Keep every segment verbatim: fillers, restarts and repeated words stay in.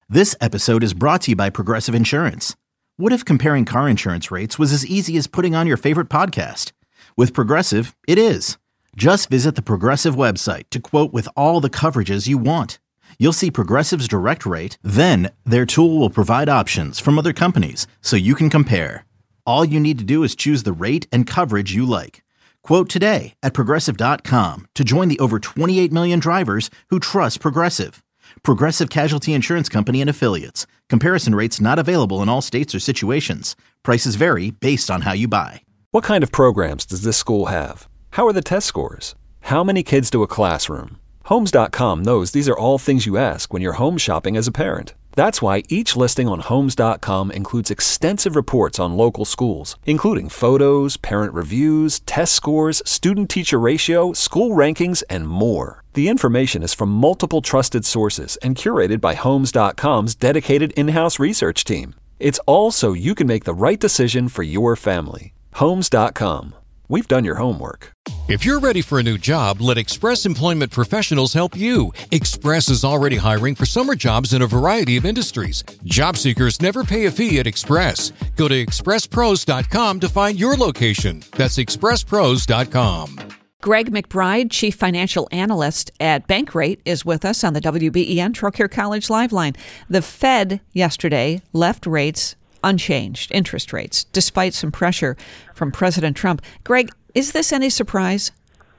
This episode is brought to you by Progressive Insurance. What if comparing car insurance rates was as easy as putting on your favorite podcast? With Progressive, it is. Just visit the Progressive website to quote with all the coverages you want. You'll see Progressive's direct rate, then their tool will provide options from other companies so you can compare. All you need to do is choose the rate and coverage you like. Quote today at progressive dot com to join the over twenty-eight million drivers who trust Progressive. Progressive Casualty Insurance Company and Affiliates. Comparison rates not available in all states or situations. Prices vary based on how you buy. What kind of programs does this school have? How are the test scores? How many kids do a classroom? Homes dot com knows these are all things you ask when you're home shopping as a parent. That's why each listing on Homes dot com includes extensive reports on local schools, including photos, parent reviews, test scores, student-teacher ratio, school rankings, and more. The information is from multiple trusted sources and curated by Homes dot com's dedicated in-house research team. It's all so you can make the right decision for your family. Homes dot com. We've done your homework. If you're ready for a new job, let Express Employment Professionals help you. Express is already hiring for summer jobs in a variety of industries. Job seekers never pay a fee at Express. Go to express pros dot com to find your location. That's express pros dot com. Greg McBride, Chief Financial Analyst at Bankrate, is with us on the W B E N Trocaire College Live Line. The Fed yesterday left rates unchanged, interest rates, despite some pressure from President Trump. Greg, is this any surprise?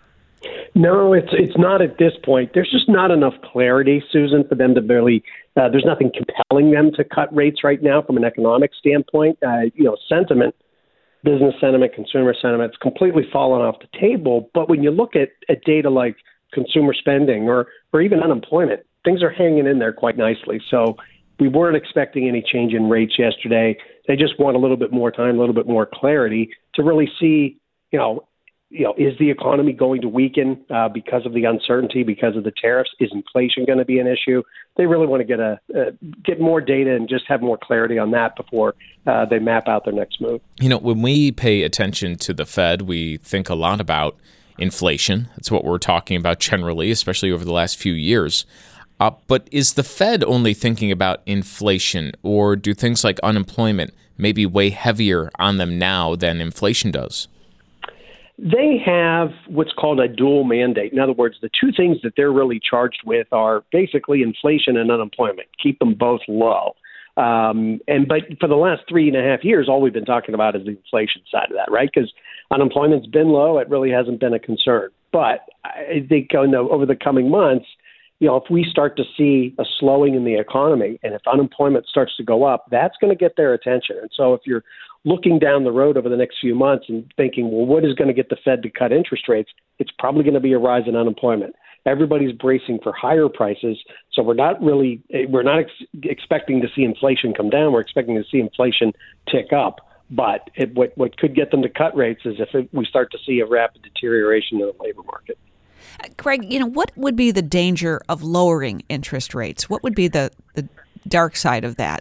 No, it's it's not at this point. There's just not enough clarity, Susan, for them to really, uh, there's nothing compelling them to cut rates right now from an economic standpoint. Uh, you know, sentiment, business sentiment, consumer sentiment, it's completely fallen off the table. But when you look at, at data like consumer spending or, or even unemployment, things are hanging in there quite nicely. So we weren't expecting any change in rates yesterday. They just want a little bit more time, a little bit more clarity to really see, you know, you know, is the economy going to weaken uh, because of the uncertainty, because of the tariffs? Is inflation going to be an issue? They really want to get a uh, get more data and just have more clarity on that before uh, they map out their next move. You know, when we pay attention to the Fed, we think a lot about inflation. That's what we're talking about generally, especially over the last few years. Uh, but is the Fed only thinking about inflation, or do things like unemployment maybe weigh heavier on them now than inflation does? They have what's called a dual mandate. In other words, the two things that they're really charged with are basically inflation and unemployment. Keep them both low. Um, and but for the last three and a half years, all we've been talking about is the inflation side of that, right? Because unemployment's been low. It really hasn't been a concern. But I think you know, over the coming months, you know, if we start to see a slowing in the economy and if unemployment starts to go up, that's going to get their attention. And so if you're looking down the road over the next few months and thinking, well, what is going to get the Fed to cut interest rates? It's probably going to be a rise in unemployment. Everybody's bracing for higher prices. So we're not really, we're not ex- expecting to see inflation come down. We're expecting to see inflation tick up. But it, what, what could get them to cut rates is if it, we start to see a rapid deterioration in the labor market. Greg, you know, what would be the danger of lowering interest rates? What would be the, the dark side of that?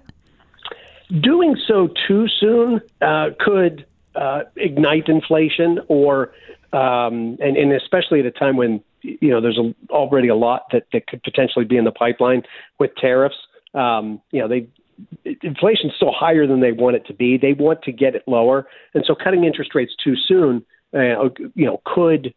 Doing so too soon uh, could uh, ignite inflation, or um, and, and especially at a time when you know there's a, already a lot that, that could potentially be in the pipeline with tariffs. Um, you know, they inflation's still higher than they want it to be. They want to get it lower, and so cutting interest rates too soon, uh, you know, could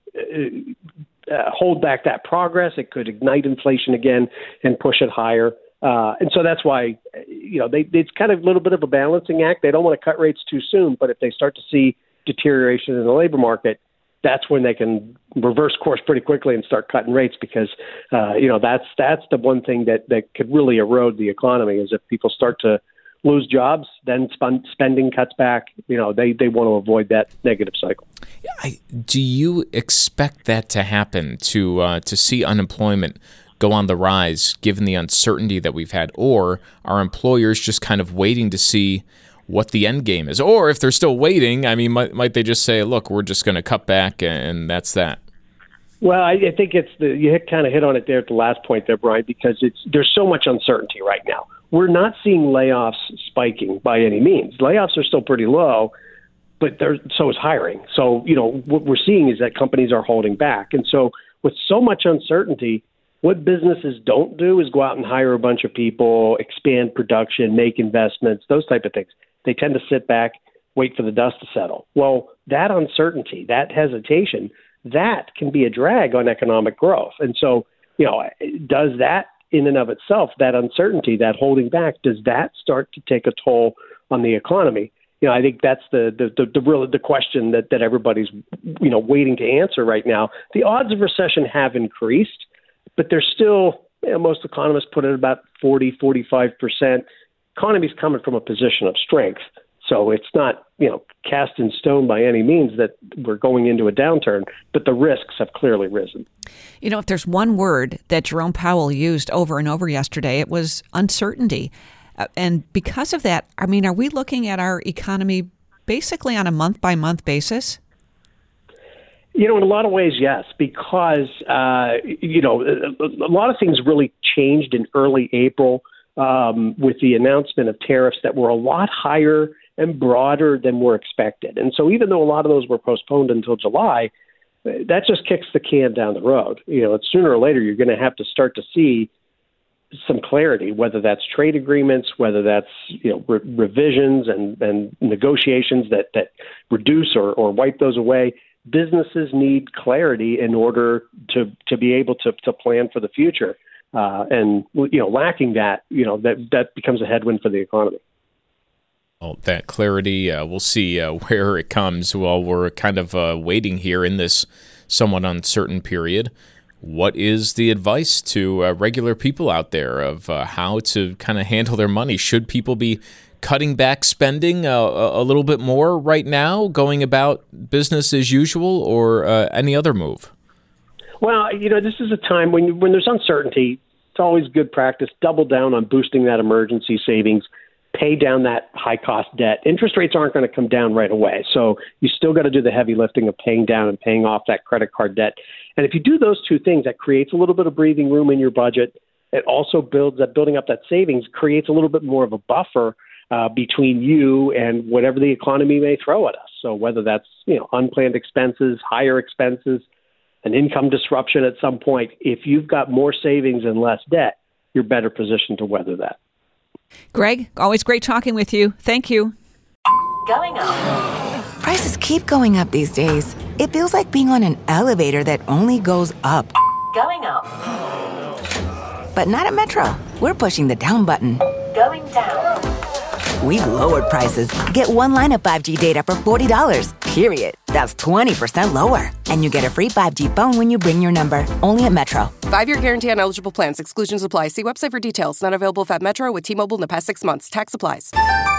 uh, uh, hold back that progress. It could ignite inflation again and push it higher. Uh, and so that's why, you know, they, it's kind of a little bit of a balancing act. They don't want to cut rates too soon, but if they start to see deterioration in the labor market, that's when they can reverse course pretty quickly and start cutting rates because, uh, you know, that's that's the one thing that, that could really erode the economy is if people start to lose jobs, then spend, spending cuts back. You know, they, they want to avoid that negative cycle. I, do you expect that to happen, to uh, to see unemployment go on the rise given the uncertainty that we've had, or are employers just kind of waiting to see what the end game is? Or if they're still waiting, I mean, might, might they just say, look, we're just going to cut back and that's that? Well, I, I think it's the you hit, kind of hit on it there at the last point there, Brian, because it's there's so much uncertainty right now. We're not seeing layoffs spiking by any means. Layoffs are still pretty low, but there, so is hiring. So, you know, what we're seeing is that companies are holding back. And so with so much uncertainty, What businesses don't do is go out and hire a bunch of people, expand production, make investments, those type of things. They tend to sit back, wait for the dust to settle. Well, that uncertainty, that hesitation, that can be a drag on economic growth. And so, you know, does that in and of itself, that uncertainty, that holding back, does that start to take a toll on the economy? You know, I think that's the the the, the real the question that, that everybody's, you know, waiting to answer right now. The odds of recession have increased, but they're still, you know, most economists put it about forty, forty-five percent. Economy's coming from a position of strength. So it's not, you know, cast in stone by any means that we're going into a downturn, but the risks have clearly risen. You know, if there's one word that Jerome Powell used over and over yesterday, it was uncertainty. Uh, and because of that, I mean, are we looking at our economy basically on a month-by-month basis? You know, in a lot of ways, yes, because, uh, you know, a, a lot of things really changed in early April um, with the announcement of tariffs that were a lot higher and broader than were expected. And so even though a lot of those were postponed until July, that just kicks the can down the road. You know, sooner or later, you're going to have to start to see some clarity, whether that's trade agreements, whether that's, you know, re- revisions and, and negotiations that, that reduce or, or wipe those away. Businesses need clarity in order to, to be able to, to plan for the future. Uh, and, you know, lacking that, you know, that, that becomes a headwind for the economy. Well, that clarity, uh, we'll see uh, where it comes while we're kind of uh, waiting here in this somewhat uncertain period. What is the advice to uh, regular people out there of uh, how to kind of handle their money? Should people be cutting back spending uh, a little bit more right now, going about business as usual, or uh, any other move? Well, you know, this is a time when when there's uncertainty. It's always good practice. Double down on boosting that emergency savings. Pay down that high-cost debt. Interest rates aren't going to come down right away, so you still got to do the heavy lifting of paying down and paying off that credit card debt. And if you do those two things, that creates a little bit of breathing room in your budget. It also builds that building up that savings creates a little bit more of a buffer uh, between you and whatever the economy may throw at us. So whether that's, you know, unplanned expenses, higher expenses, an income disruption at some point, if you've got more savings and less debt, you're better positioned to weather that. Greg, always great talking with you. Thank you. Going up. Prices keep going up these days. It feels like being on an elevator that only goes up. Going up. But not at Metro. We're pushing the down button. Going down. We've lowered prices. Get one line of five G data for forty dollars, period. That's twenty percent lower. And you get a free five G phone when you bring your number. Only at Metro. Five-year guarantee on eligible plans. Exclusions apply. See website for details. Not available at Metro with T-Mobile in the past six months. Tax applies.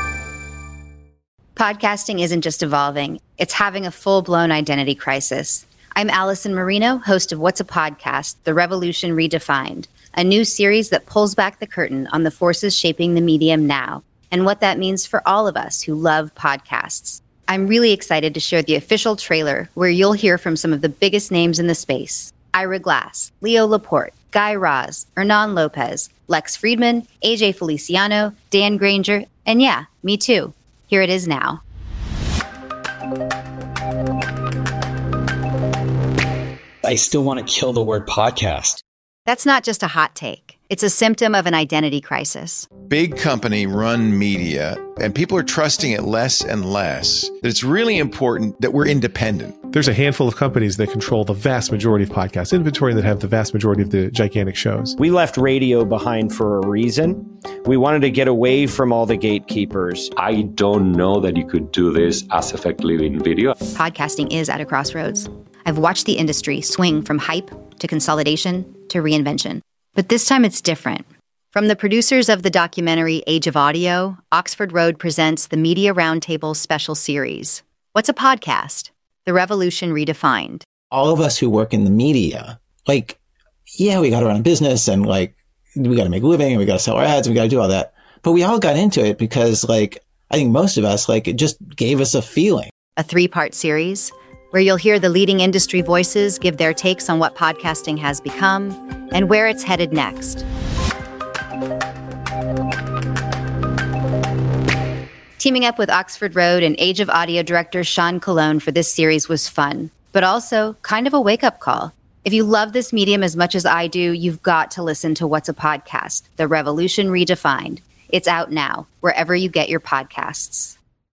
Podcasting isn't just evolving. It's having a full-blown identity crisis. I'm Allison Marino, host of What's a Podcast? The Revolution Redefined, a new series that pulls back the curtain on the forces shaping the medium now and what that means for all of us who love podcasts. I'm really excited to share the official trailer where you'll hear from some of the biggest names in the space. Ira Glass, Leo Laporte, Guy Raz, Hernan Lopez, Lex Friedman, A J Feliciano, Dan Granger, and yeah, me too. Here it is now. I still want to kill the word podcast. That's not just a hot take. It's a symptom of an identity crisis. Big company run media, and people are trusting it less and less. That it's really important that we're independent. There's a handful of companies that control the vast majority of podcast inventory and that have the vast majority of the gigantic shows. We left radio behind for a reason. We wanted to get away from all the gatekeepers. I don't know that you could do this as effectively in video. Podcasting is at a crossroads. I've watched the industry swing from hype to consolidation to reinvention. But this time it's different. From the producers of the documentary Age of Audio, Oxford Road presents the Media Roundtable special series. What's a podcast? The Revolution Redefined. All of us who work in the media, like, yeah, we got to run a business and like, we got to make a living and we got to sell our ads and we got to do all that. But we all got into it because like, I think most of us, like, it just gave us a feeling. A three-part series where you'll hear the leading industry voices give their takes on what podcasting has become and where it's headed next. Teaming up with Oxford Road and Age of Audio director Sean Colon for this series was fun, but also kind of a wake-up call. If you love this medium as much as I do, you've got to listen to What's a Podcast, The Revolution Redefined. It's out now, wherever you get your podcasts.